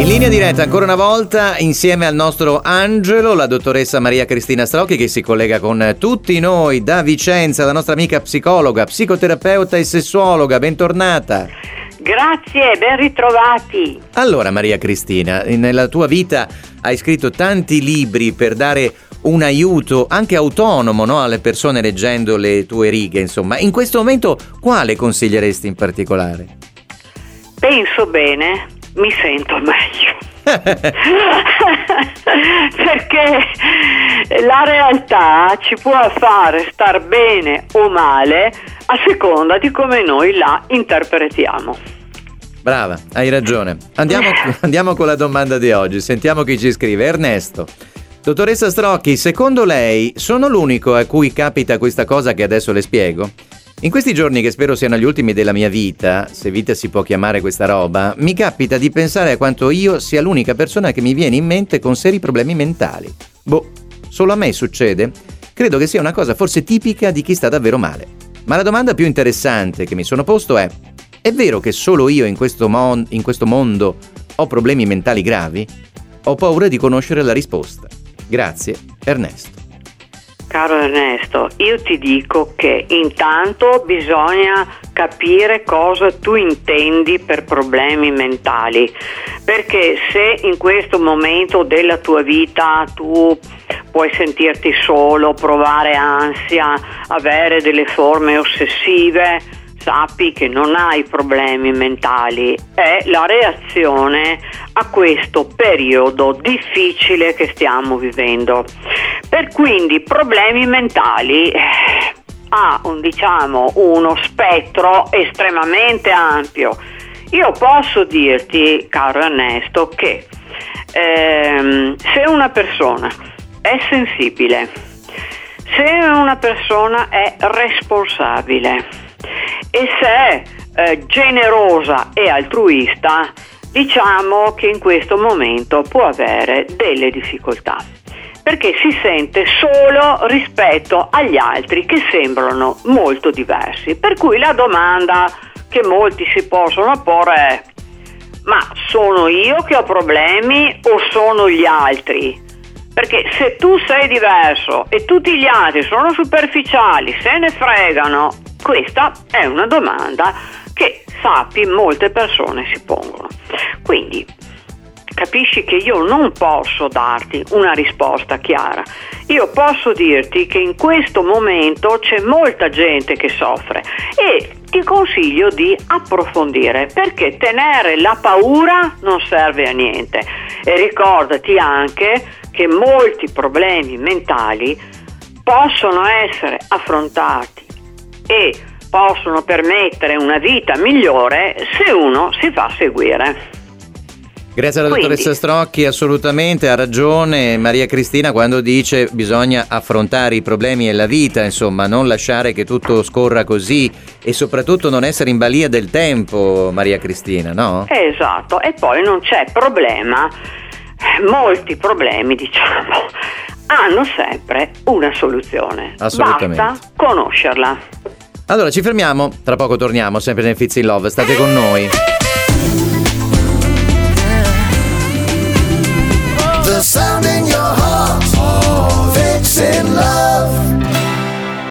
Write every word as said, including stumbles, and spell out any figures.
In linea diretta ancora una volta insieme al nostro angelo, la dottoressa Maria Cristina Strocchi, che si collega con tutti noi da Vicenza, la nostra amica psicologa, psicoterapeuta e sessuologa. Bentornata. Grazie, ben ritrovati. Allora Maria Cristina, nella tua vita hai scritto tanti libri per dare un aiuto anche autonomo, no, alle persone leggendo le tue righe, insomma. In questo momento quale consiglieresti in particolare? Penso bene, mi sento meglio. Perché la realtà ci può fare star bene o male a seconda di come noi la interpretiamo. Brava, hai ragione. Andiamo, andiamo con la domanda di oggi. Sentiamo chi ci scrive. Ernesto. Dottoressa Strocchi, secondo lei sono l'unico a cui capita questa cosa che adesso le spiego? In questi giorni, che spero siano gli ultimi della mia vita, se vita si può chiamare questa roba, mi capita di pensare a quanto io sia l'unica persona che mi viene in mente con seri problemi mentali. Boh, solo a me succede? Credo che sia una cosa forse tipica di chi sta davvero male. Ma la domanda più interessante che mi sono posto è: è vero che solo io in questo, mon- in questo mondo ho problemi mentali gravi? Ho paura di conoscere la risposta. Grazie, Ernesto. Caro Ernesto, io ti dico che intanto bisogna capire cosa tu intendi per problemi mentali, perché se in questo momento della tua vita tu puoi sentirti solo, provare ansia, avere delle forme ossessive, sappi che non hai problemi mentali, è la reazione a questo periodo difficile che stiamo vivendo. Per quindi problemi mentali eh, ha un, diciamo, uno spettro estremamente ampio. Io posso dirti, caro Ernesto, che ehm, se una persona è sensibile, se una persona è responsabile e se è eh, generosa e altruista, diciamo che in questo momento può avere delle difficoltà, perché si sente solo rispetto agli altri che sembrano molto diversi. Per cui la domanda che molti si possono porre è: ma sono io che ho problemi o sono gli altri? Perché se tu sei diverso e tutti gli altri sono superficiali, se ne fregano, questa è una domanda che, sappi, molte persone si pongono. Quindi capisci che io non posso darti una risposta chiara. Io posso dirti che in questo momento c'è molta gente che soffre e ti consiglio di approfondire, perché tenere la paura non serve a niente. E ricordati anche che molti problemi mentali possono essere affrontati e possono permettere una vita migliore se uno si fa seguire. Grazie alla Quindi, dottoressa Strocchi, assolutamente ha ragione Maria Cristina quando dice bisogna affrontare i problemi e la vita, insomma, non lasciare che tutto scorra così e soprattutto non essere in balia del tempo, Maria Cristina, no? Esatto, e poi non c'è problema, molti problemi, diciamo, hanno sempre una soluzione. Assolutamente. Basta conoscerla. Allora ci fermiamo, tra poco torniamo, sempre nel Fizz in Love, state con noi. The